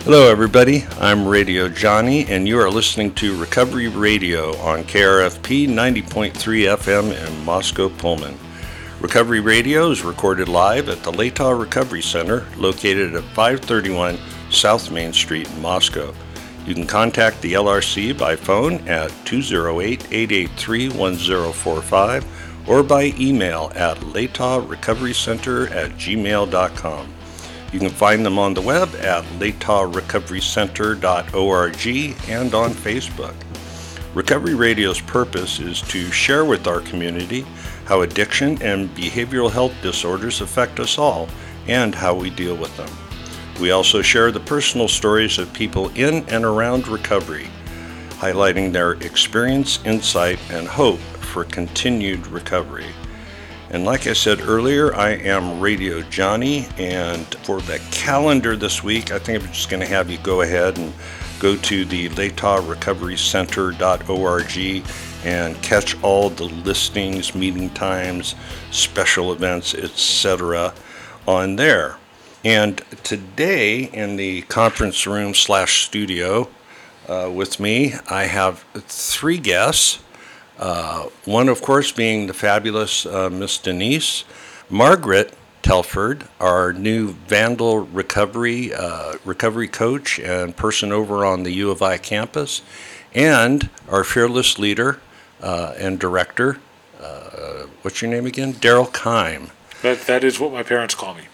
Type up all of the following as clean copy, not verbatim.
Hello, everybody. I'm Radio Johnny, and you are listening to Recovery Radio on KRFP 90.3 FM in Moscow, Pullman. Recovery Radio is recorded live at the Latah Recovery Center, located at 531 South Main Street in Moscow. You can contact the LRC by phone at 208-883-1045 or by email at latahrecoverycenter@gmail.com. You can find them on the web at latahrecoverycenter.org and on Facebook. Recovery Radio's purpose is to share with our community how addiction and behavioral health disorders affect us all and how we deal with them. We also share the personal stories of people in and around recovery, highlighting their experience, insight, and hope for continued recovery. And like I said earlier, I am Radio Johnny, and for the calendar this week, I think I'm just going to have you go ahead and go to the latahrecoverycenter.org and catch all the listings, meeting times, special events, etc. on there. And today in the conference room / studio with me, I have three guests. One, of course, being the fabulous Miss Denise, Margaret Telford, our new Vandal recovery coach and person over on the U of I campus, and our fearless leader and director, what's your name again? Daryl Keim. That is what my parents call me.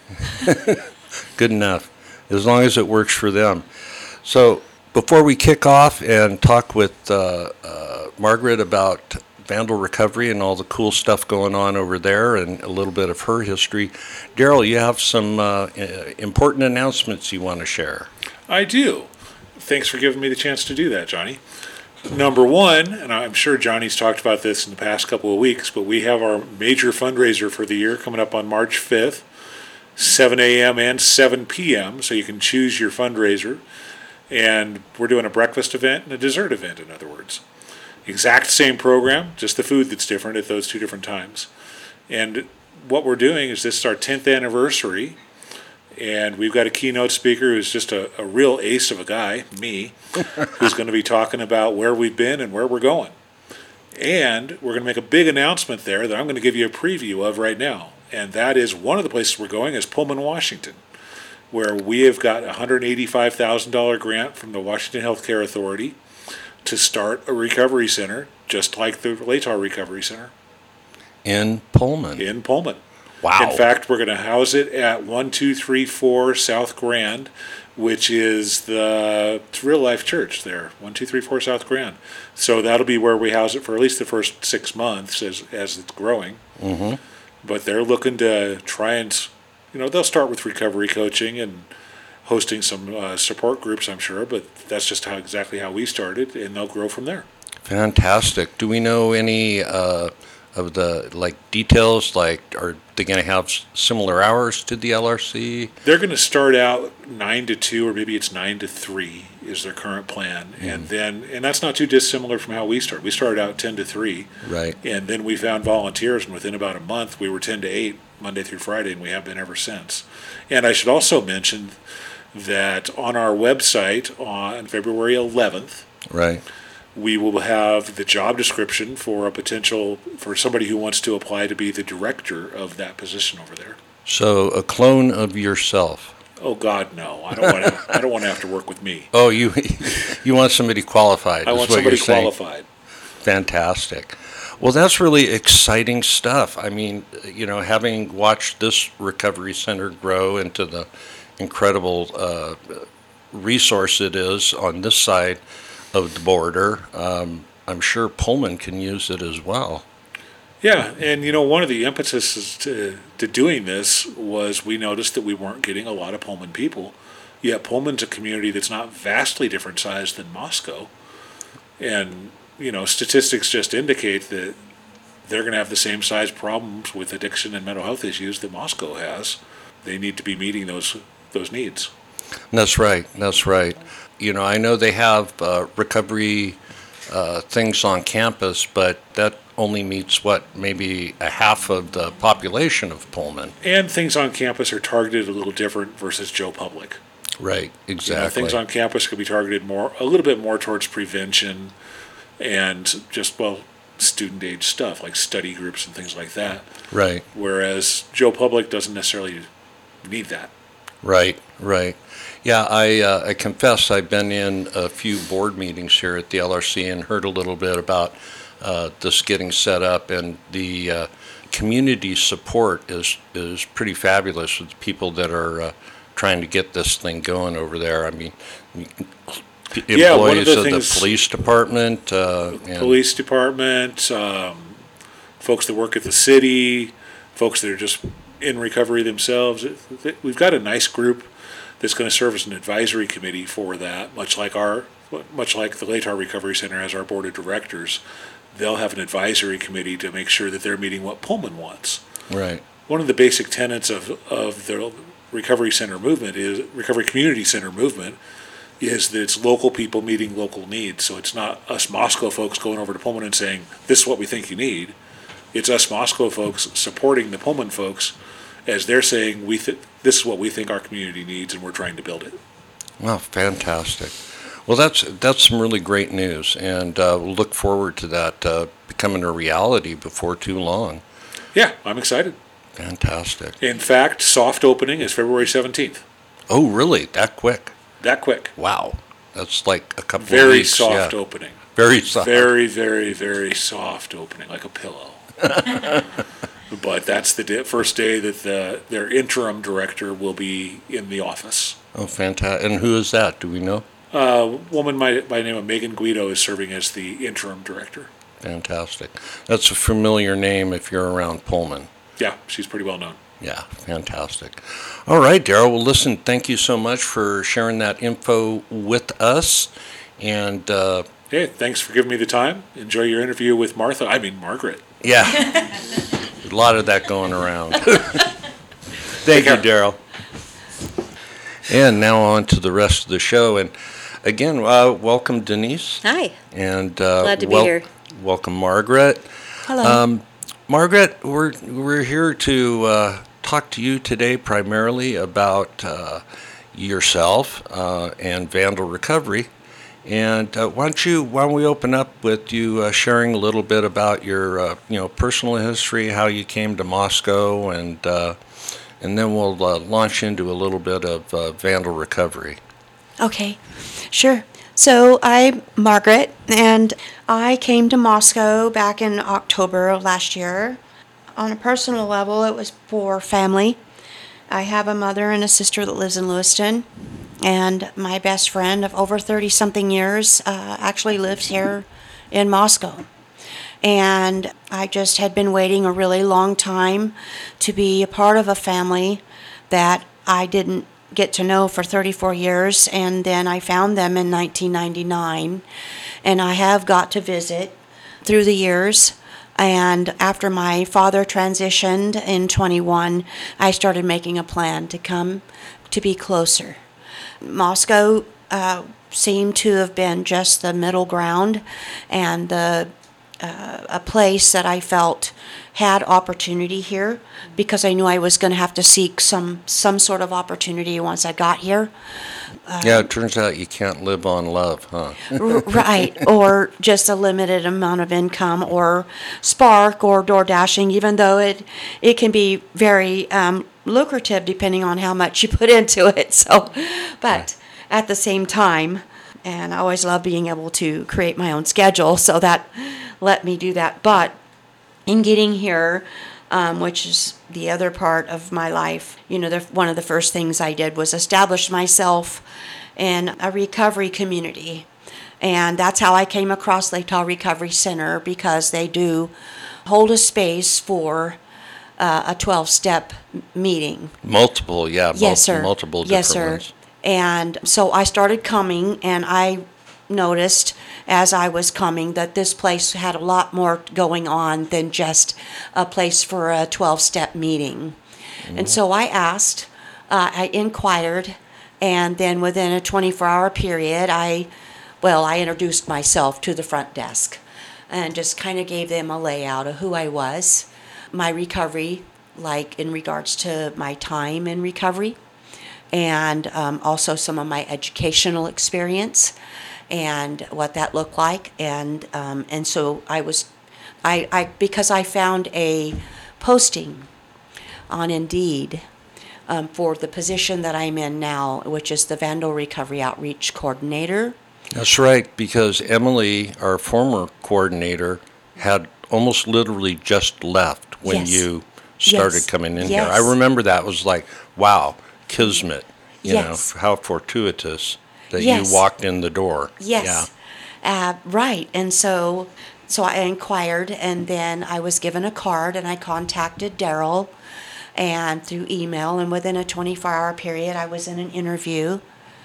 Good enough, as long as it works for them. So before we kick off and talk with Margaret about Vandal Recovery and all the cool stuff going on over there and a little bit of her history, Daryl, you have some important announcements you want to share. I do. Thanks for giving me the chance to do that, Johnny. Number one, and I'm sure Johnny's talked about this in the past couple of weeks, but we have our major fundraiser for the year coming up on March 5th, 7 a.m. and 7 p.m., so you can choose your fundraiser. And we're doing a breakfast event and a dessert event, in other words. Exact same program, just the food that's different at those two different times. And what we're doing is this is our 10th anniversary, and we've got a keynote speaker who's just a real ace of a guy, me, who's going to be talking about where we've been and where we're going. And we're going to make a big announcement there that I'm going to give you a preview of right now. And that is one of the places we're going is Pullman, Washington, where we have got a $185,000 grant from the Washington Healthcare Authority to start a recovery center, just like the Latah Recovery Center. In Pullman. In Pullman. Wow. In fact, we're going to house it at 1234 South Grand, which is the Real Life Church there, 1234 South Grand. So that'll be where we house it for at least the first 6 months as it's growing. Mm-hmm. But they're looking to try and, they'll start with recovery coaching and hosting some support groups, I'm sure, but that's just exactly how we started, and they'll grow from there. Fantastic. Do we know any of the details? Are they going to have similar hours to the LRC? They're going to start out 9 to 2, or maybe it's 9 to 3 is their current plan, and that's not too dissimilar from how we started. We started out 10 to 3, right? And then we found volunteers, and within about a month, we were 10 to 8 Monday through Friday, and we have been ever since. And I should also mention that on our website on February 11th, right, we will have the job description for for somebody who wants to apply to be the director of that position over there. So a clone of yourself. Oh God, no! I don't want to. I don't want to have to work with me. Oh, you want somebody qualified? I want somebody qualified. Fantastic. Well, that's really exciting stuff. I mean, having watched this recovery center grow into the incredible resource it is on this side of the border, I'm sure Pullman can use it as well. Yeah, and one of the impetuses to doing this was we noticed that we weren't getting a lot of Pullman people. Yet Pullman's a community that's not vastly different size than Moscow. And, statistics just indicate that they're going to have the same size problems with addiction and mental health issues that Moscow has. They need to be meeting those needs. That's right. I know they have recovery things on campus, but that only meets maybe a half of the population of Pullman. And things on campus are targeted a little different versus Joe Public. Right, You know, exactly. things on campus could be targeted a little bit more towards prevention and just, well, student age stuff like study groups and things like that. Right, Whereas Joe Public doesn't necessarily need that. right. Yeah, I confess I've been in a few board meetings here at the LRC and heard a little bit about this getting set up, and the community support is pretty fabulous with the people that are trying to get this thing going over there. I mean, Yeah, one of employees the of the things- police department, and Police department, folks that work at the city, folks that are just in recovery themselves. We've got a nice group that's going to serve as an advisory committee for that, much like the Latar Recovery Center has our board of directors. They'll have an advisory committee to make sure that they're meeting what Pullman wants. right, One of the basic tenets of the recovery community center movement is that it's local people meeting local needs. So it's not us Moscow folks going over to Pullman and saying, this is what we think you need. It's us Moscow folks supporting the Pullman folks as they're saying, this is what we think our community needs and we're trying to build it. well, fantastic. Well, that's some really great news, and we'll look forward to that becoming a reality before too long. Yeah, I'm excited. Fantastic. In fact, soft opening is February 17th. Oh, really? That quick? That quick. Wow. That's like a couple of Very weeks. soft Yeah. opening. Very soft. Very, very, very soft opening, like a pillow. But that's the first day that their interim director will be in the office. Oh, fantastic. And who is that? Do we know? A woman by the name of Megan Guido is serving as the interim director. Fantastic. That's a familiar name if you're around Pullman. Yeah, she's pretty well known. Yeah, fantastic. All right, Daryl. Well, listen, thank you so much for sharing that info with us. And Hey, thanks for giving me the time. Enjoy your interview with Margaret. yeah, a lot of that going around. Thank you, care. Daryl. And now on to the rest of the show. And again, welcome, Denise. Hi. And Glad to be here. Welcome, Margaret. Hello. Margaret, we're here to talk to you today primarily about yourself and Vandal Recovery. And why don't we open up with you sharing a little bit about your personal history, how you came to Moscow, and then we'll launch into a little bit of Vandal Recovery. Okay, sure. So I'm Margaret, and I came to Moscow back in October of last year. On a personal level, it was for family. I have a mother and a sister that lives in Lewiston, and my best friend of over 30-something years actually lives here in Moscow. And I just had been waiting a really long time to be a part of a family that I didn't get to know for 34 years, and then I found them in 1999, and I have got to visit through the years. And after my father transitioned in 21, I started making a plan to come to be closer. Moscow seemed to have been just the middle ground and a place that I felt had opportunity here, because I knew I was going to have to seek some sort of opportunity once I got here. Yeah, it turns out you can't live on love, huh? Right, or just a limited amount of income, or Spark or door dashing, even though it can be very lucrative depending on how much you put into it. So, but at the same time, and I always love being able to create my own schedule, so that let me do that. But in getting here, which is the other part of my life, one of the first things I did was establish myself in a recovery community. And that's how I came across Latar Recovery Center, because they do hold a space for a 12-step meeting. Multiple, yeah. Yes, sir. Multiple different Yes, sir. ones. And so I started coming, and I noticed as I was coming that this place had a lot more going on than just a place for a 12-step meeting. Mm-hmm. And so I asked, I inquired, and then within a 24-hour period, I introduced myself to the front desk and just kind of gave them a layout of who I was, my recovery, like in regards to my time in recovery, and also some of my educational experience and what that looked like. And so I because I found a posting on Indeed for the position that I'm in now, which is the Vandal Recovery Outreach Coordinator. That's right, because Emily, our former coordinator, had almost literally just left when Yes. you started Yes. coming in Yes. here. I remember that was like, wow, kismet, Yes. how fortuitous that Yes. you walked in the door. Yes. Right. And so I inquired, and then I was given a card, and I contacted Daryl and through email, and within a 24-hour period, I was in an interview.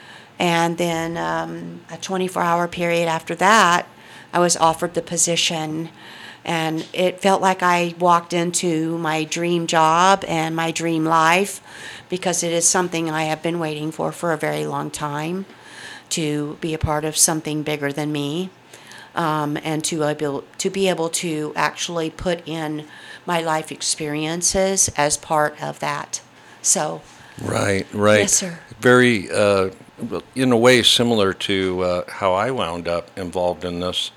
And then a 24-hour period after that, I was offered the position. And it felt like I walked into my dream job and my dream life, because it is something I have been waiting for a very long time, to be a part of something bigger than me, and to be able to actually put in my life experiences as part of that. So, Right. yes, sir. Very, in a way, similar to how I wound up involved in this.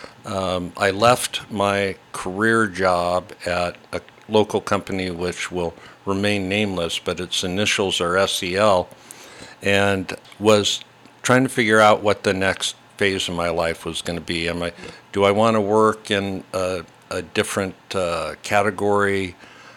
I left my career job at a local company which will remain nameless, but its initials are SEL, and was trying to figure out what the next phase of my life was going to be. Do I want to work in a different category?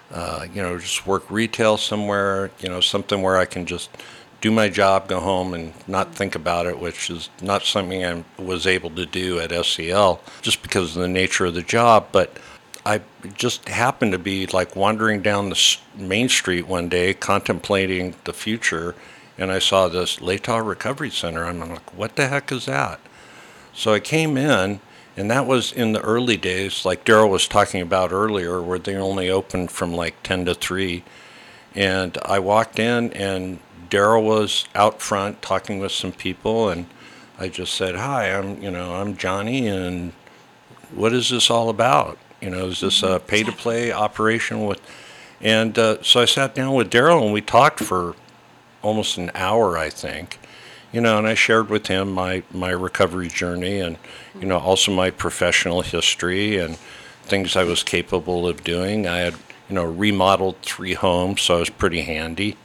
Just work retail somewhere, something where I can just do my job, go home, and not think about it, which is not something I was able to do at SEL just because of the nature of the job. But I just happened to be like wandering down the main street one day, contemplating the future, and I saw this Latah Recovery Center. I'm like, what the heck is that? So I came in, and that was in the early days, like Daryl was talking about earlier, where they only opened from like 10 to 3. And I walked in, and Daryl was out front talking with some people, and I just said, "Hi, I'm Johnny, and what is this all about? Is this a pay-to-play operation with?" And so I sat down with Daryl, and we talked for almost an hour, I think. And I shared with him my recovery journey, and also my professional history and things I was capable of doing. I had remodeled 3 homes, so I was pretty handy.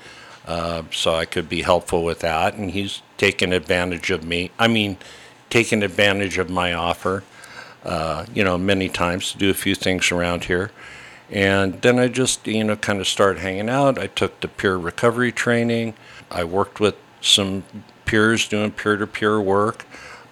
So I could be helpful with that, and he's taken advantage of me. Taken advantage of my offer, many times to do a few things around here. And then I just, kind of started hanging out. I took the peer recovery training. I worked with some peers doing peer-to-peer work.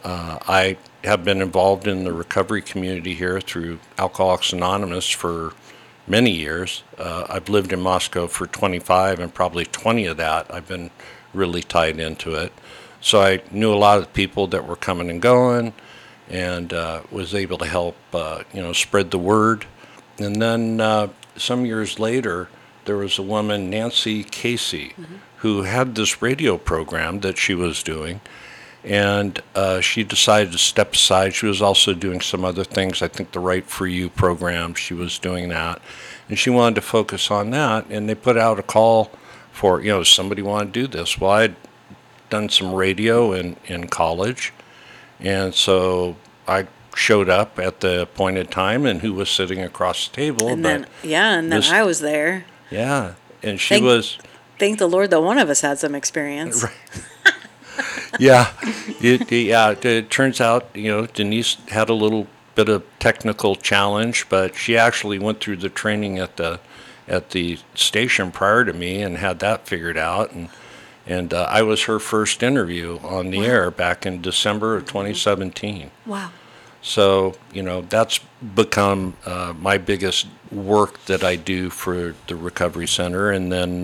I have been involved in the recovery community here through Alcoholics Anonymous for many years. I've lived in Moscow for 25, and probably 20 of that I've been really tied into it. So I knew a lot of the people that were coming and going, and was able to help spread the word. And then some years later, there was a woman, Nancy Casey, who had this radio program that she was doing, and she decided to step aside. She was also doing some other things. I think the Right For You program, she was doing that, and she wanted to focus on that. And they put out a call for, somebody wanted to do this. Well, I'd done some radio in college, and so I showed up at the appointed time, and who was sitting across the table. And then I was there. Yeah, and she was... Thank the Lord that one of us had some experience. Right. Yeah, it turns out, Denise had a little bit of technical challenge, but she actually went through the training at the station prior to me and had that figured out, and I was her first interview on the air back in December of 2017. Wow. So, that's become my biggest work that I do for the Recovery Center. And then,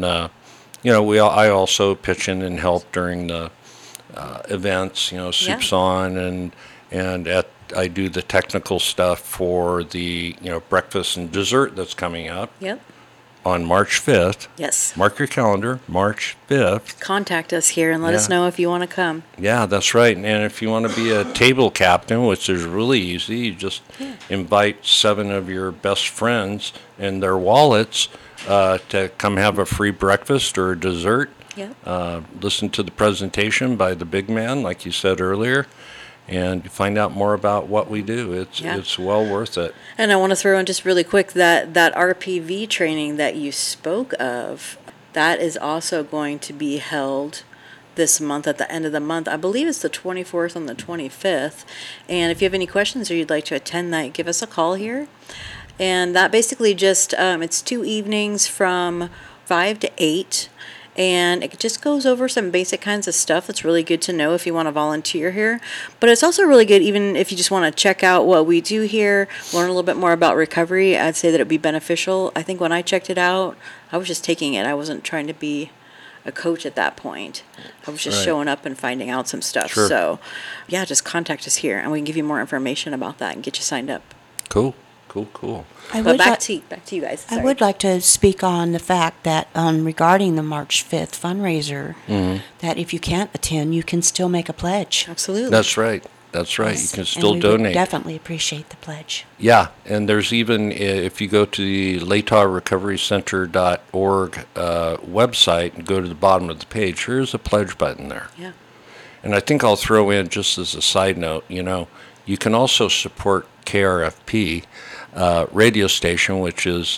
I also pitch in and help during the events, Soups On, and I do the technical stuff for the, breakfast and dessert that's coming up Yep. on March 5th. Yes. Mark your calendar, March 5th. Contact us here and let us Yeah. know if you want to come. Yeah, that's right. And if you want to be a table captain, which is really easy, you just invite 7 of your best friends and their wallets to come have a free breakfast or a dessert. Yep. Listen to the presentation by the big man, like you said earlier, and find out more about what we do. It's well worth it. And I want to throw in just really quick that RPV training that you spoke of, that is also going to be held this month at the end of the month. I believe it's the 24th and the 25th. And if you have any questions or you'd like to attend that, give us a call here. And that basically just, it's 2 evenings from 5 to 8. And it just goes over some basic kinds of stuff that's really good to know if you want to volunteer here. But it's also really good even if you just want to check out what we do here, learn a little bit more about recovery. I'd say that it would be beneficial. I think when I checked it out, I was just taking it. I wasn't trying to be a coach at that point. I was just Right. showing up and finding out some stuff. Sure. So, yeah, just contact us here and we can give you more information about that and get you signed up. Cool. I But would back li- to you guys. I Sorry. would like to speak on the fact that regarding the March 5th fundraiser, that if you can't attend, you can still make a pledge. Absolutely. That's right. You Yes, can and still we would donate. definitely appreciate the pledge. Yeah, and there's even, if you go to the LatahRecoveryCenter.org website and go to the bottom of the page, there's a pledge button there. Yeah. And I think I'll throw in, just as a side note, you can also support KRFP radio station, which is,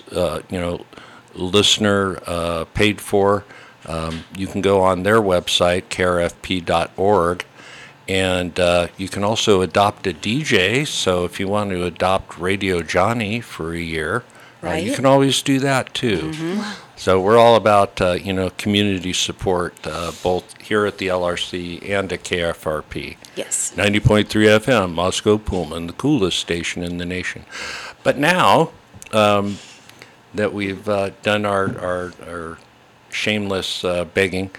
listener paid for. You can go on their website, krfp.org, and you can also adopt a DJ. So if you want to adopt Radio Johnny for a year, you Right. can always do that too. So we're all about, community support, both here at the LRC and at KFRP. Yes. 90.3 FM, Moscow Pullman, the coolest station in the nation. But now that we've done our shameless begging,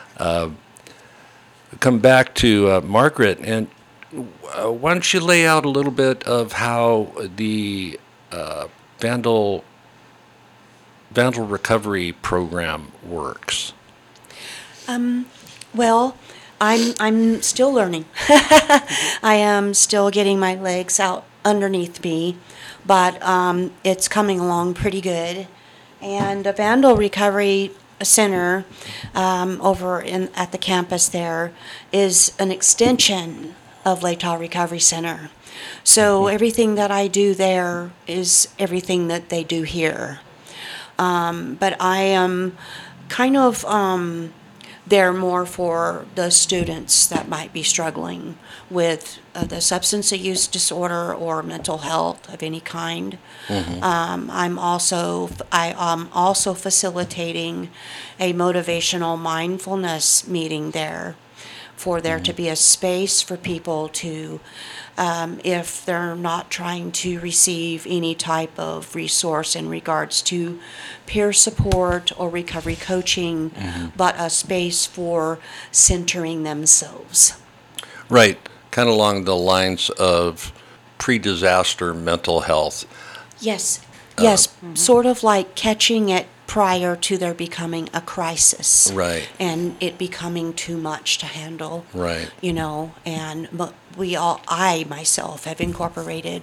come back to Margaret, and why don't you lay out a little bit of how the Vandal recovery program works? Well, I'm still learning. I am still getting my legs out underneath me, but it's coming along pretty good. And the Vandal Recovery Center over at the campus there is an extension of Latah Recovery Center. So everything that I do there is everything that they do here. But I am kind of there more for the students that might be struggling with the substance use disorder or mental health of any kind. I am also facilitating a motivational mindfulness meeting there, for there to be a space for people to, if they're not trying to receive any type of resource in regards to peer support or recovery coaching, but a space for centering themselves. Right, kind of along the lines of pre-disaster mental health. Yes, sort of like catching it prior to there becoming a crisis. Right. And it becoming too much to handle. Right. But I myself have incorporated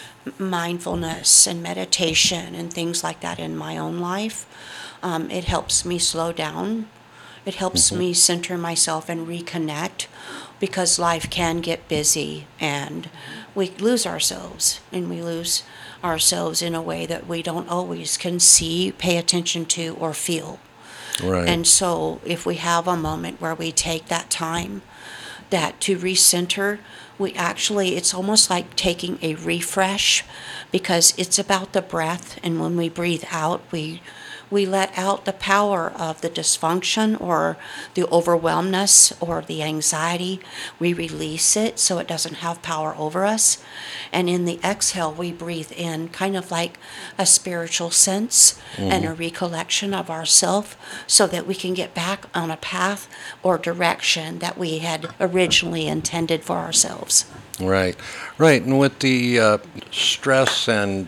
mindfulness and meditation and things like that in my own life. It helps me slow down. It helps me center myself and reconnect, because life can get busy and we lose ourselves, and we lose ourselves in a way that we don't always can see, pay attention to, or feel. Right. And so if we have a moment where we take that time to recenter, it's almost like taking a refresh, because it's about the breath, and when we breathe out, we let out the power of the dysfunction or the overwhelmness or the anxiety. We release it so it doesn't have power over us. And in the exhale, we breathe in kind of like a spiritual sense and a recollection of ourself, so that we can get back on a path or direction that we had originally intended for ourselves. Right. And with the stress and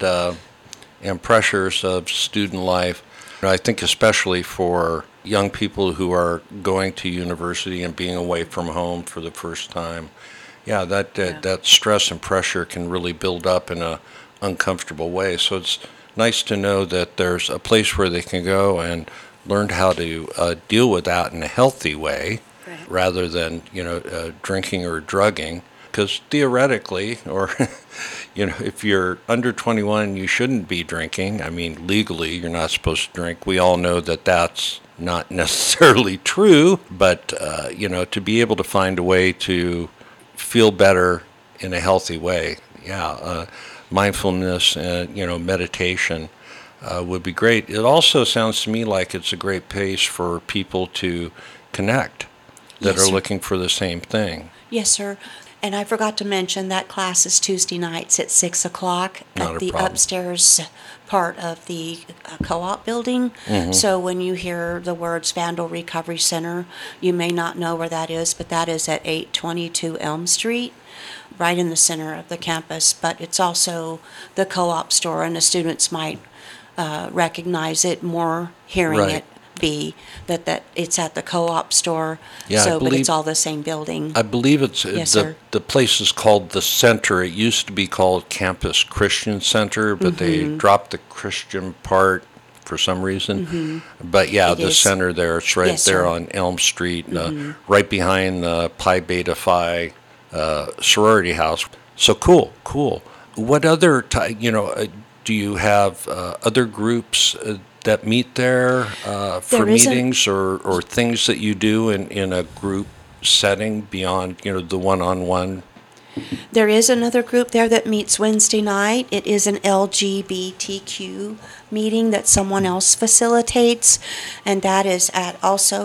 pressures of student life, I think especially for young people who are going to university and being away from home for the first time, that stress and pressure can really build up in a uncomfortable way. So it's nice to know that there's a place where they can go and learned how to deal with that in a healthy way, Right. rather than drinking or drugging. Because theoretically, or if you're under 21, you shouldn't be drinking. I mean, legally, you're not supposed to drink. We all know that that's not necessarily true, but to be able to find a way to feel better in a healthy way, mindfulness and meditation would be great. It also sounds to me like it's a great place for people to connect that Yes, are sir. looking for the same thing. Yes, sir. And I forgot to mention that class is Tuesday nights at 6 o'clock Not a at the problem. upstairs part of the co-op building. So when you hear the words Vandal Recovery Center, you may not know where that is, but that is at 822 Elm Street, right in the center of the campus. But it's also the co-op store, and the students might recognize it more hearing Right. it be that it's at the co-op store. Yeah, I so, but believe- it's all the same building. I believe it's Yes, the sir. the place is called the Center. It used to be called Campus Christian Center, but they Mm-hmm. dropped the Christian part for some reason. But yeah, It the is. center there, it's right Yes, there sir. on Elm Street, right behind the Pi Beta Phi sorority house. So cool. What other do you have other groups that meet there for There isn't- meetings or things that you do in a group setting beyond the one-on-one? There is another group there that meets Wednesday night. It is an LGBTQ meeting that someone else facilitates, and that is at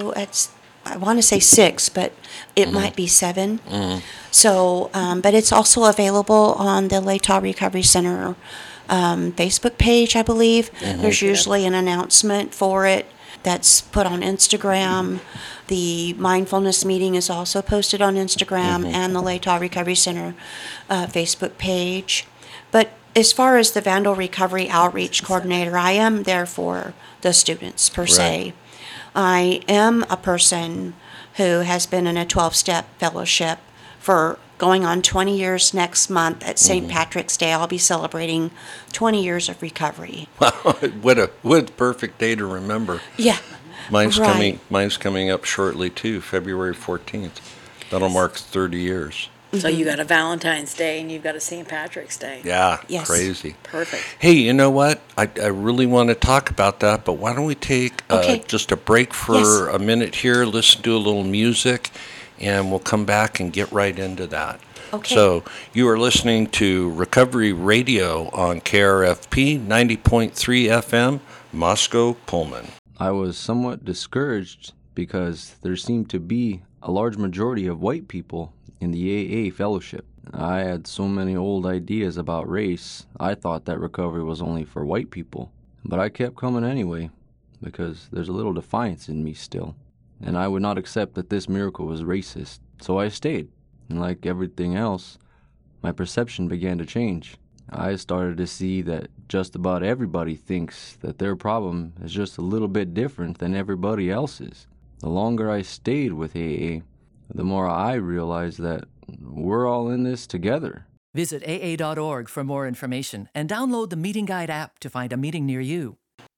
I want to say 6, but it might be 7. So, but it's also available on the Latah Recovery Center Facebook page, I believe. There's usually an announcement for it that's put on Instagram. The mindfulness meeting is also posted on Instagram and the Latah Recovery Center Facebook page. But as far as the Vandal Recovery Outreach Coordinator, I am there for the students per se. I am a person who has been in a 12-step fellowship for going on 20 years next month at St. Patrick's Day. I'll be celebrating 20 years of recovery. What a perfect day to remember. Yeah. Mine's Right. coming up shortly too, February 14th. That'll mark 30 years. So you got a Valentine's Day and you've got a St. Patrick's Day. Yeah, Yes. crazy. Perfect. Hey, you know what? I really want to talk about that, but why don't we take Okay. just a break for Yes. a minute here, listen to a little music, and we'll come back and get right into that. Okay. So you are listening to Recovery Radio on KRFP 90.3 FM, Moscow, Pullman. I was somewhat discouraged because there seemed to be a large majority of white people in the AA fellowship. I had so many old ideas about race, I thought that recovery was only for white people. But I kept coming anyway, because there's a little defiance in me still. And I would not accept that this miracle was racist, so I stayed. And like everything else, my perception began to change. I started to see that just about everybody thinks that their problem is just a little bit different than everybody else's. The longer I stayed with AA, the more I realized that we're all in this together. Visit AA.org for more information and download the Meeting Guide app to find a meeting near you.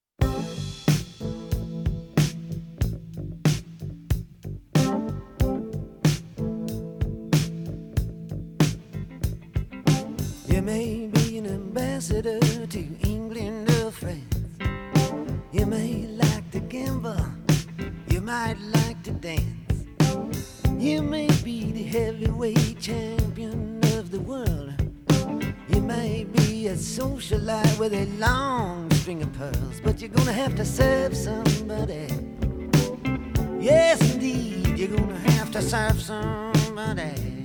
You may be an ambassador to England or France. You may like to gamble. You might like to dance. You may be the heavyweight champion of the world. You may be a socialite with a long string of pearls, but you're gonna have to serve somebody. Yes, indeed, you're gonna have to serve somebody.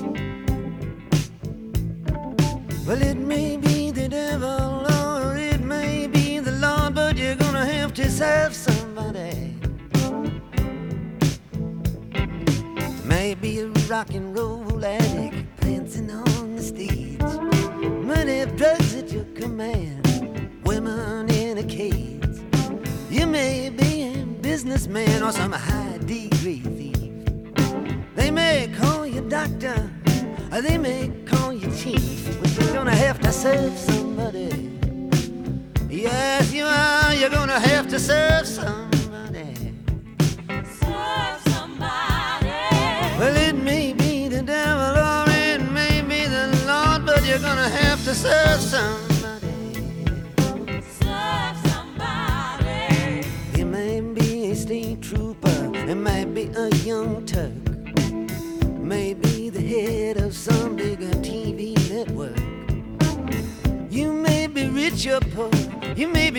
Well, it may be the devil or it may be the Lord, but you're gonna have to serve somebody. Maybe a rock and roll addict prancing on the stage, money, drugs at your command, women in a cage. You may be a businessman or some high degree thief. They may call you doctor, or they may call you chief, but you're gonna have to serve somebody. Yes, you are. You're gonna have to serve somebody.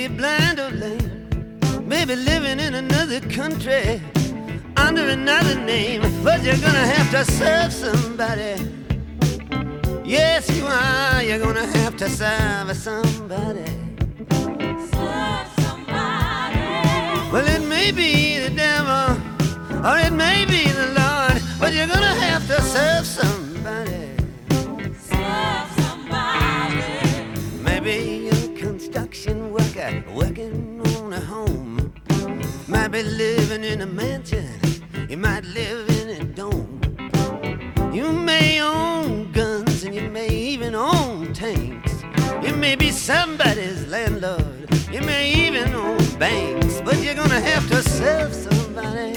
blind or lame, maybe living in another country under another name, but you're gonna have to serve somebody. Yes, you are. You're gonna have to serve somebody. Serve somebody. Well, it may be the devil, or it may be the Lord, but you're gonna have to serve somebody. Serve somebody. Maybe you're a construction worker working on a home. Might be living in a mansion. You might live in a dome. You may own guns and you may even own tanks. You may be somebody's landlord. You may even own banks. But you're gonna have to serve somebody.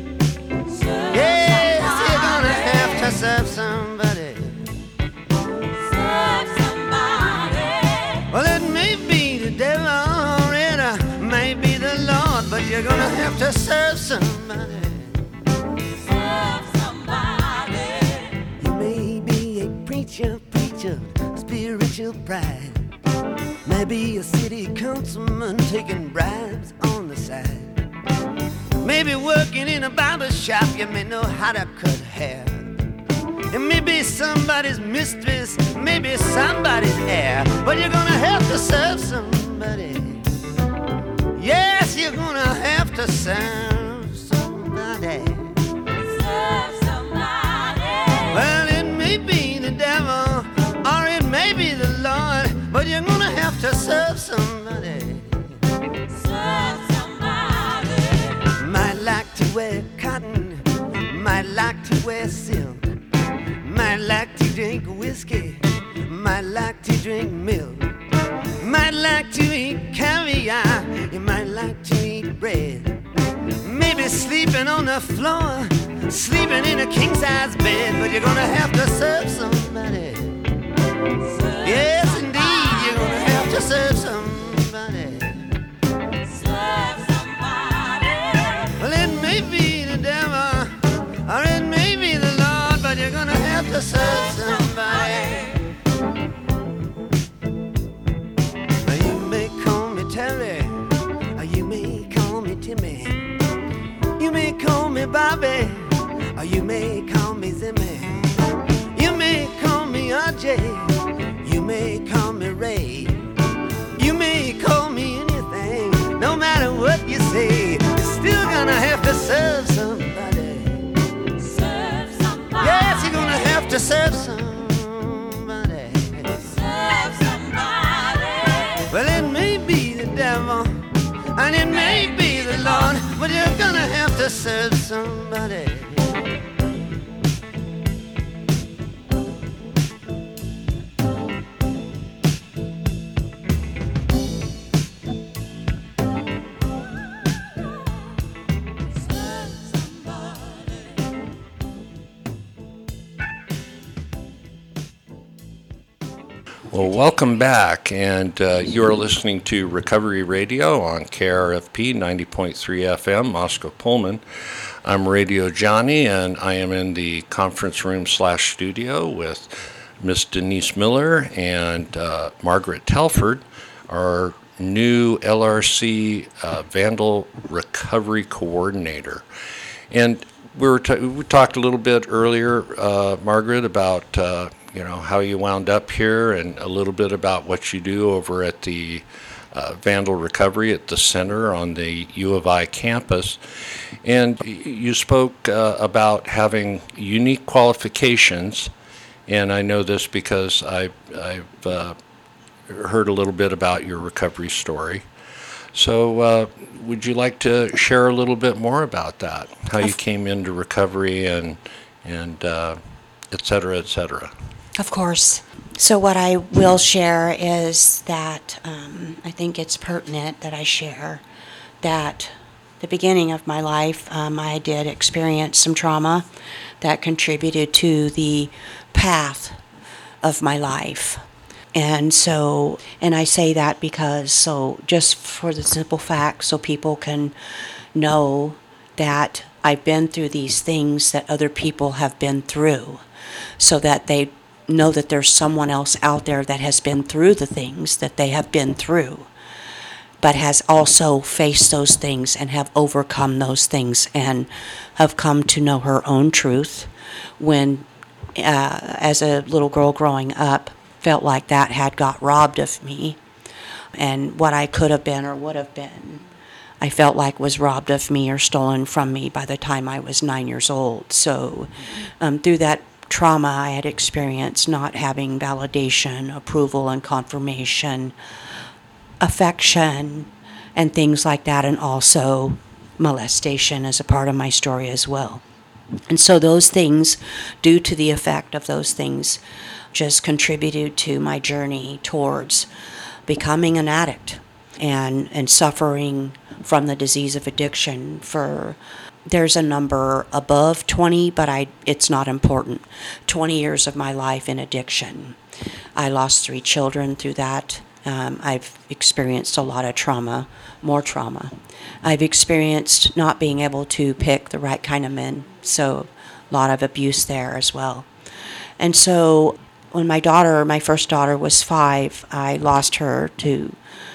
Yes, you're gonna have to serve somebody. Serve somebody. Well, it may be the devil or it may be the Lord, but you're gonna have to serve somebody. Serve somebody. You may be a preacher, spiritual pride. Maybe a city councilman taking bribes on the side. Maybe working in a barber shop, you may know how to cut hair. It may be somebody's mistress, maybe somebody's heir, but you're gonna have to serve somebody. Yes, you're gonna have to serve somebody. Serve somebody. Well, it may be the devil, or it may be the Lord, but you're gonna have to serve somebody. Serve somebody. Might like to wear cotton, might like to wear silk, might like to drink whiskey, might like to drink milk, might like to eat caviar, you might like to eat bread. Maybe sleeping on the floor, sleeping in a king-size bed, but you're gonna have to serve somebody. Yes, indeed, you're gonna have to serve somebody. Serve somebody. Well, it may be the devil, or it may be the Lord, but you're gonna have to serve somebody. You may call me Terry, or you may call me Timmy. You may call me Bobby, or you may call me Zimmy. You may call me RJ, you may call me Ray. You may call me anything, no matter what you say. You're still gonna have to serve somebody. Serve somebody. Yes, you're gonna have to serve somebody. Serve somebody. Well, it may be the devil, and it may be the Lord, but you're gonna have to serve somebody. Well, welcome back, and you're listening to Recovery Radio on KRFP 90.3 FM, Moscow Pullman. I'm Radio Johnny, and I am in the conference room / studio with Miss Denise Miller and Margaret Telford, our new LRC Vandal Recovery Coordinator. And we talked a little bit earlier, Margaret, about how you wound up here, and a little bit about what you do over at the Vandal Recovery at the center on the U of I campus. And you spoke about having unique qualifications, and I know this because I've heard a little bit about your recovery story. So would you like to share a little bit more about that, how you came into recovery and et cetera, et cetera? Of course. So what I will share is that I think it's pertinent that I share that the beginning of my life, I did experience some trauma that contributed to the path of my life. And I say that because, just for the simple fact, so people can know that I've been through these things that other people have been through, so that they know that there's someone else out there that has been through the things that they have been through. but has also faced those things and have overcome those things and have come to know her own truth when, as a little girl growing up, felt like that had got robbed of me, and what I could have been or would have been, I felt like was robbed of me or stolen from me by the time I was 9 years old. So through that trauma I had experienced, not having validation, approval, and confirmation, affection, and things like that, and also molestation as a part of my story as well. And so those things, due to the effect of those things, just contributed to my journey towards becoming an addict and suffering from the disease of addiction for, there's a number above 20, but it's not important. 20 years of my life in addiction. I lost 3 children through that. I've experienced a lot of trauma, more trauma. I've experienced not being able to pick the right kind of men, so a lot of abuse there as well. And so when my first daughter was 5, I lost her to,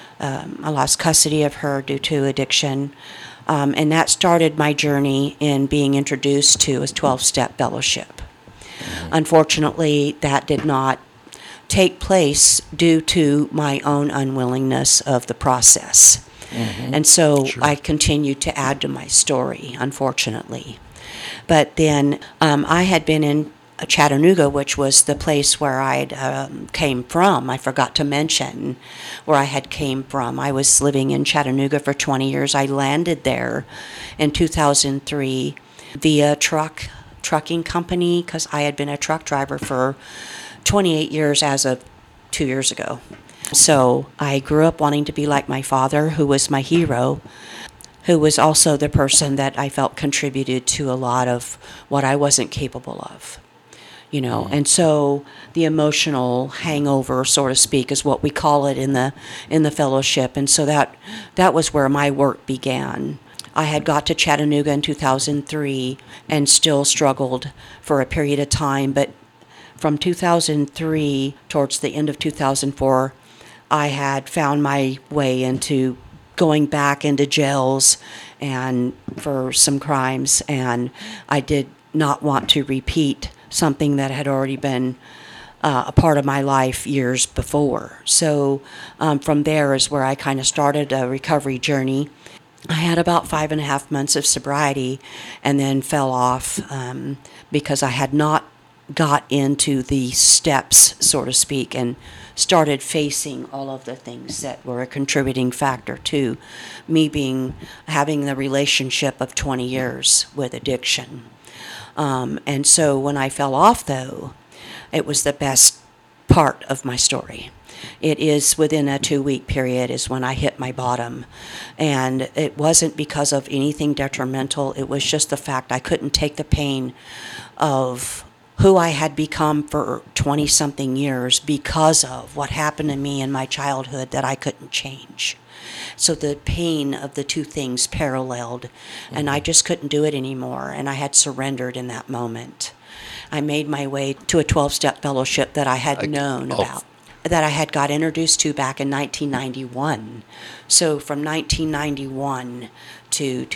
I lost custody of her due to addiction. And that started my journey in being introduced to a 12-step fellowship. Unfortunately, that did not take place due to my own unwillingness of the process. And so I continued to add to my story, unfortunately. But then I had been in Chattanooga, which was the place where I came from. I forgot to mention where I had came from. I was living in Chattanooga for 20 years. I landed there in 2003 via trucking company, because I had been a truck driver for 28 years as of 2 years ago. So I grew up wanting to be like my father, who was my hero, who was also the person that I felt contributed to a lot of what I wasn't capable of. You know, and so the emotional hangover, so to speak, is what we call it in the fellowship. And so that was where my work began. I had got to Chattanooga in 2003 and still struggled for a period of time, but from 2003 towards the end of 2004, I had found my way into going back into jails and for some crimes, and I did not want to repeat something that had already been a part of my life years before. So from there is where I kind of started a recovery journey. I had about 5.5 months of sobriety and then fell off because I had not got into the steps, so to speak, and started facing all of the things that were a contributing factor to me having the relationship of 20 years with addiction. And so when I fell off, though, it was the best part of my story. It is within a 2-week period is when I hit my bottom. And it wasn't because of anything detrimental. It was just the fact I couldn't take the pain of who I had become for 20-something years because of what happened to me in my childhood that I couldn't change. So the pain of the two things paralleled, and I just couldn't do it anymore, and I had surrendered in that moment. I made my way to a 12-step fellowship that I had known about, that I had got introduced to back in 1991. So from 1991 to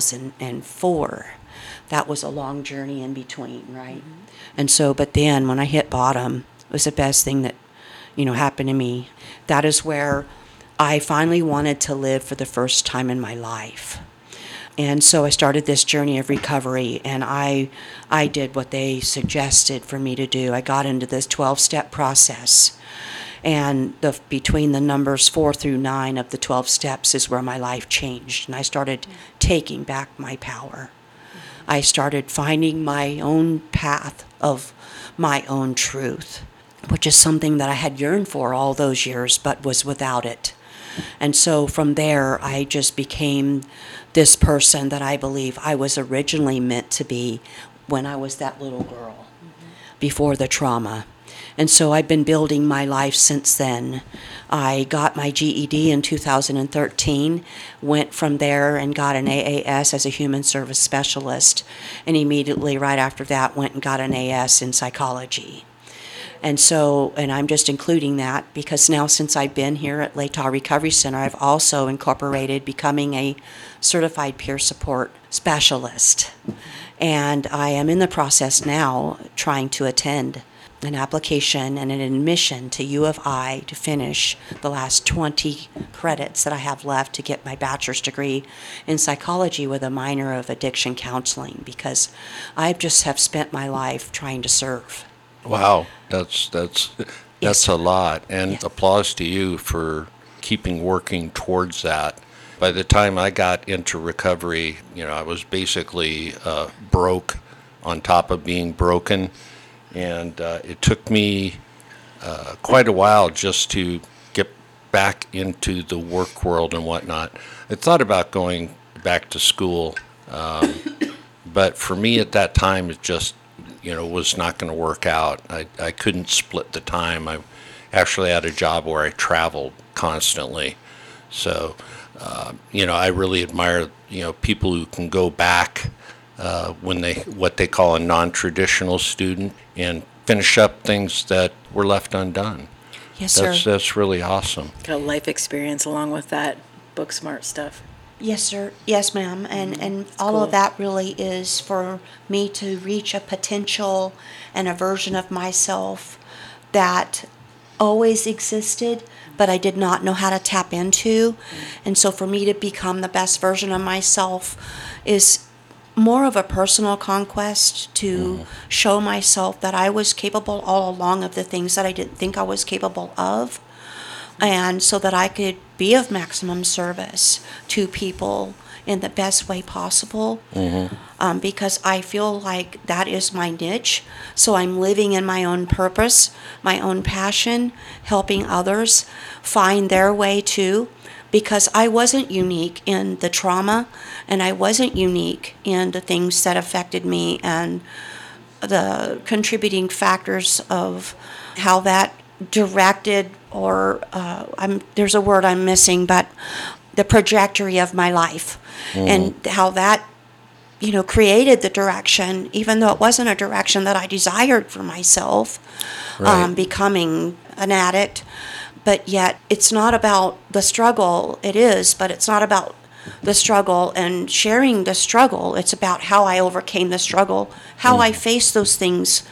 2004, that was a long journey in between, right? And so, but then when I hit bottom, it was the best thing that, happened to me. That is where I finally wanted to live for the first time in my life. And so I started this journey of recovery, and I did what they suggested for me to do. I got into this 12-step process, and between the numbers 4 through 9 of the 12 steps is where my life changed, and I started taking back my power. I started finding my own path of my own truth, which is something that I had yearned for all those years, but was without it. And so from there, I just became this person that I believe I was originally meant to be when I was that little girl, before the trauma. And so I've been building my life since then. I got my GED in 2013, went from there and got an AAS as a human service specialist, and immediately right after that went and got an AS in psychology. And I'm just including that because now since I've been here at Latah Recovery Center, I've also incorporated becoming a certified peer support specialist. And I am in the process now trying to attend an application and an admission to U of I to finish the last 20 credits that I have left to get my bachelor's degree in psychology with a minor of addiction counseling, because I just have spent my life trying to serve. Wow, that's Yes. a lot, and Yes. applause to you for keeping working towards that. By the time I got into recovery, I was basically broke on top of being broken, and it took me quite a while just to get back into the work world and whatnot. I thought about going back to school, but for me at that time, it just was not going to work out. I couldn't split the time. I actually had a job where I traveled constantly. So, I really admire, people who can go back when what they call a non-traditional student and finish up things that were left undone. Yes, sir. That's really awesome. Got a life experience along with that book smart stuff. Yes, sir. Yes, ma'am. And all cool. of that really is for me to reach a potential and a version of myself that always existed, but I did not know how to tap into. And so for me to become the best version of myself is more of a personal conquest to show myself that I was capable all along of the things that I didn't think I was capable of. And so that I could be of maximum service to people in the best way possible, because I feel like that is my niche. So I'm living in my own purpose, my own passion, helping others find their way too, because I wasn't unique in the trauma, and I wasn't unique in the things that affected me and the contributing factors of how that directed, or there's a word I'm missing, but the trajectory of my life, and how that created the direction, even though it wasn't a direction that I desired for myself. Right. Becoming an addict, but yet it's not about the struggle. It is, but it's not about the struggle and sharing the struggle. It's about how I overcame the struggle, how I faced those things,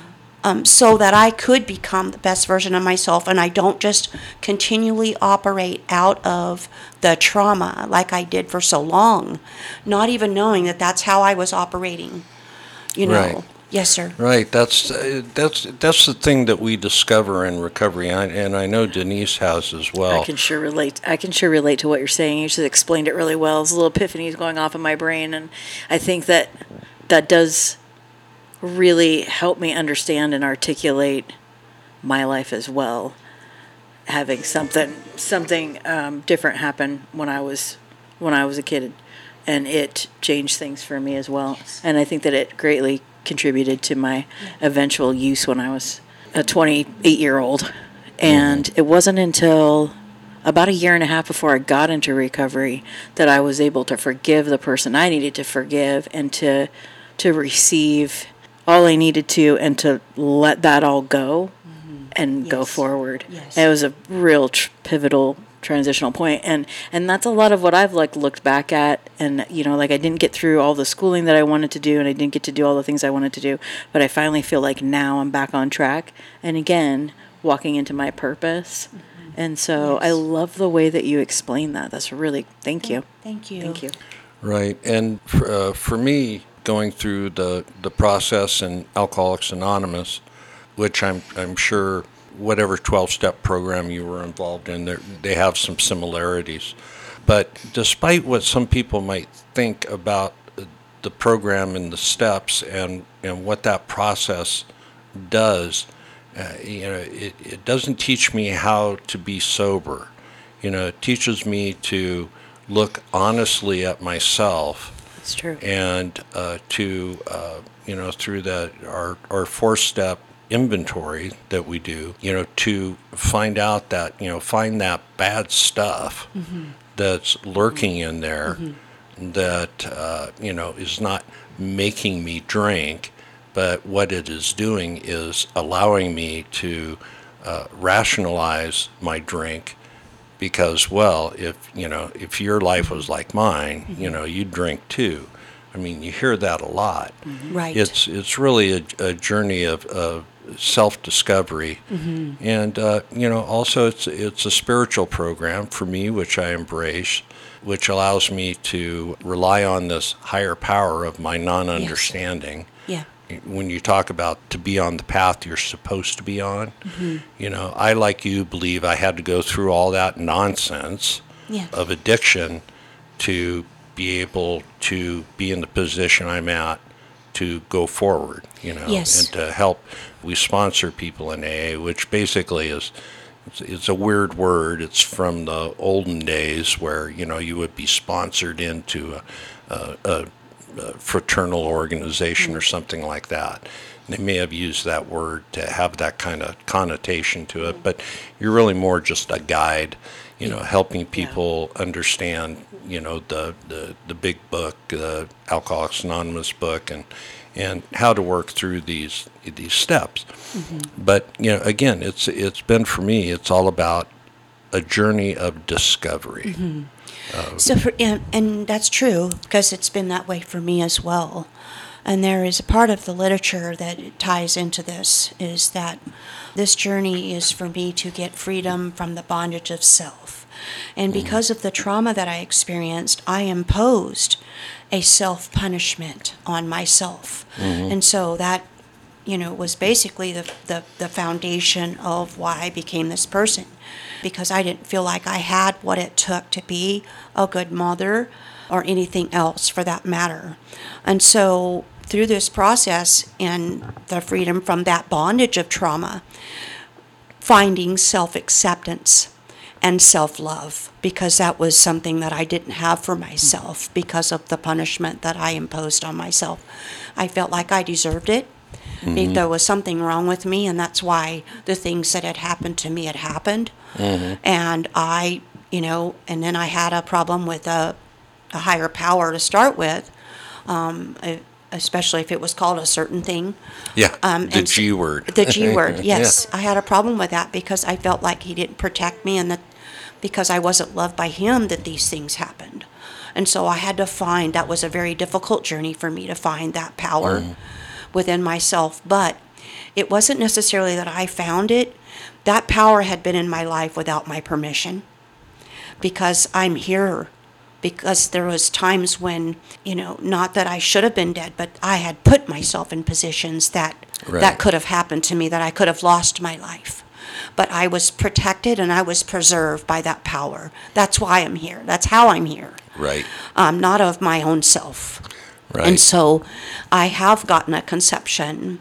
so that I could become the best version of myself, and I don't just continually operate out of the trauma like I did for so long, not even knowing that that's how I was operating. Right. Yes, sir. Right. That's the thing that we discover in recovery, and I know Denise has as well. I can sure relate to what you're saying. You just explained it really well. There's a little epiphanies going off in my brain, and I think that does really help me understand and articulate my life as well. Having something different happen when I was a kid, and it changed things for me as well. Yes. And I think that it greatly contributed to my eventual use when I was a 28-year-old. And it wasn't until about a year and a half before I got into recovery that I was able to forgive the person I needed to forgive, and to receive all I needed to, and to let that all go and go Yes. forward. Yes. It was a real pivotal transitional point, and that's a lot of what I've looked back at, and I didn't get through all the schooling that I wanted to do, and I didn't get to do all the things I wanted to do, but I finally feel like now I'm back on track, and again walking into my purpose. And so I love the way that you explain that. That's really, thank you. Thank you. Thank you. Right. And for me, going through the process in Alcoholics Anonymous, which I'm sure whatever 12-step program you were involved in, they have some similarities. But despite what some people might think about the program and the steps and what that process does, it doesn't teach me how to be sober. It teaches me to look honestly at myself. It's true. And to through our 4-step inventory that we do, to find out that, find that bad stuff that's lurking in there that, is not making me drink, but what it is doing is allowing me to rationalize my drink because, well, if your life was like mine, you'd drink too. I mean, you hear that a lot. Right. It's really a journey of self-discovery, and also it's a spiritual program for me, which I embrace, which allows me to rely on this higher power of my non-understanding. Yeah. When you talk about to be on the path you're supposed to be on, I, like you, believe I had to go through all that nonsense Yeah. of addiction to be able to be in the position I'm at to go forward, Yes. and to help. We sponsor people in AA, which basically it's a weird word. It's from the olden days where, you would be sponsored into a fraternal organization or something like that. They may have used that word to have that kind of connotation to it, but you're really more just a guide, helping people understand, the big book, the Alcoholics Anonymous book, and how to work through these steps. But again, it's been for me. It's all about a journey of discovery. So, and that's true because it's been that way for me as well. And there is a part of the literature that ties into this, is that this journey is for me to get freedom from the bondage of self. And because of the trauma that I experienced, I imposed a self-punishment on myself. And so that, was basically the foundation of why I became this person. Because I didn't feel like I had what it took to be a good mother or anything else for that matter. And so through this process and the freedom from that bondage of trauma, finding self-acceptance and self-love, because that was something that I didn't have for myself because of the punishment that I imposed on myself. I felt like I deserved it. There was something wrong with me, and that's why the things that had happened to me had happened. And I, and then I had a problem with a higher power to start with, especially if it was called a certain thing. Yeah, the G word. The G word, yes. Yeah. I had a problem with that because I felt like he didn't protect me, and that because I wasn't loved by him that these things happened. And so I had to find, that was a very difficult journey for me to find that power within myself. But it wasn't necessarily that I found it. That power had been in my life without my permission, because I'm here. Because there was times when, not that I should have been dead, but I had put myself in positions that that could have happened to me, that I could have lost my life. But I was protected and I was preserved by that power. That's why I'm here. That's how I'm here. Right. Not of my own self. Right. And so I have gotten a conception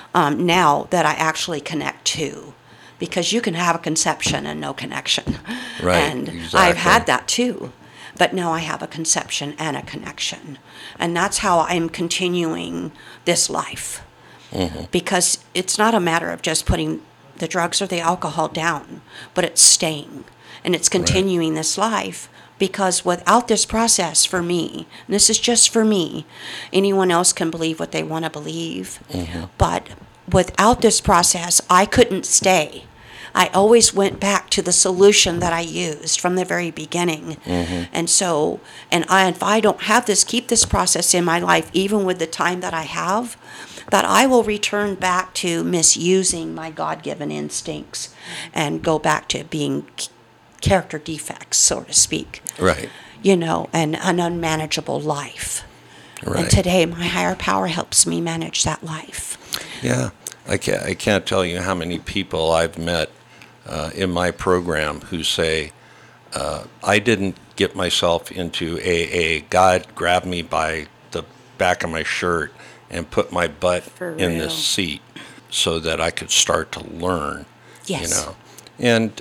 now that I actually connect to. Because you can have a conception and no connection. Right, And exactly. I've had that too. But now I have a conception and a connection. And that's how I'm continuing this life. Because it's not a matter of just putting the drugs or the alcohol down, but it's staying. And it's continuing this life. Because without this process for me, and this is just for me, anyone else can believe what they want to believe. But without this process, I couldn't stay. I always went back to the solution that I used from the very beginning. And so, if I don't have this, keep this process in my life, even with the time that I have, that I will return back to misusing my God-given instincts and go back to being character defects, so to speak. Right. And an unmanageable life. Right. And today, my higher power helps me manage that life. Yeah. I can't tell you how many people I've met in my program who say, I didn't get myself into AA. God grabbed me by the back of my shirt and put my butt For in real. this seat so that I could start to learn. Yes. And,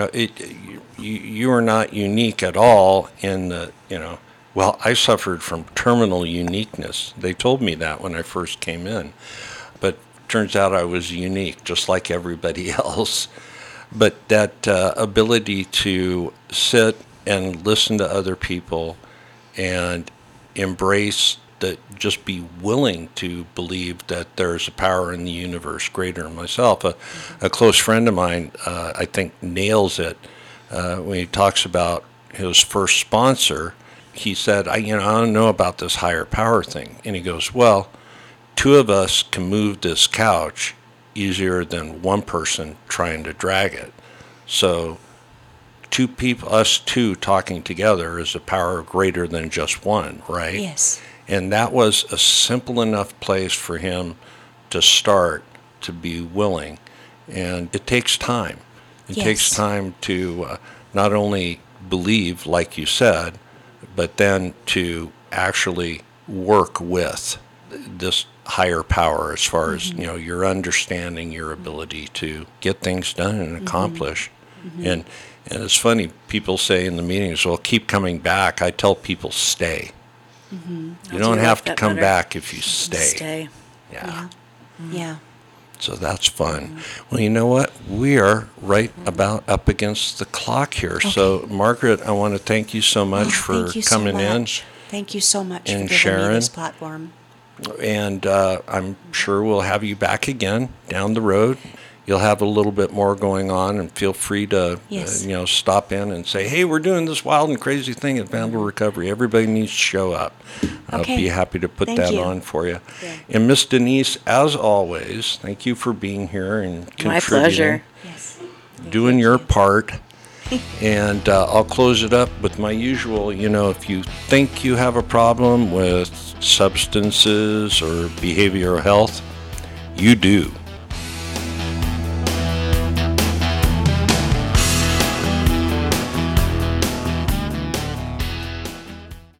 you are not unique at all in the, well, I suffered from terminal uniqueness. They told me that when I first came in. But turns out I was unique, just like everybody else. But that ability to sit and listen to other people and embrace that just be willing to believe that there's a power in the universe greater than myself. A close friend of mine, I think, nails it when he talks about his first sponsor. He said, I don't know about this higher power thing. And he goes, well, two of us can move this couch easier than one person trying to drag it. So two people, us two talking together, is a power greater than just one, right? Yes. And that was a simple enough place for him to start, to be willing. And it takes time. It Yes. takes time to not only believe, like you said, but then to actually work with this higher power as far as, your understanding, your ability to get things done and accomplish. And it's funny, people say in the meetings, well, keep coming back. I tell people, stay. You don't like have to that come better. back if you stay. Stay. Yeah. Yeah. So that's fun. Well, you know what? We are right about up against the clock here. So, Margaret, I want to thank you so much for Thank you coming so much. Thank you so much And for giving Sharon. me this platform. in. And I'm sure we'll have you back again down the road. You'll have a little bit more going on, and feel free to, Yes. stop in and say, hey, we're doing this wild and crazy thing at Vandal Recovery. Everybody needs to show up. I'll Okay. be happy to put Thank that you. on for you. Yeah. And Miss Denise, as always, thank you for being here and contributing. My pleasure. Yes. Doing your part. And I'll close it up with my usual, if you think you have a problem with substances or behavioral health, you do.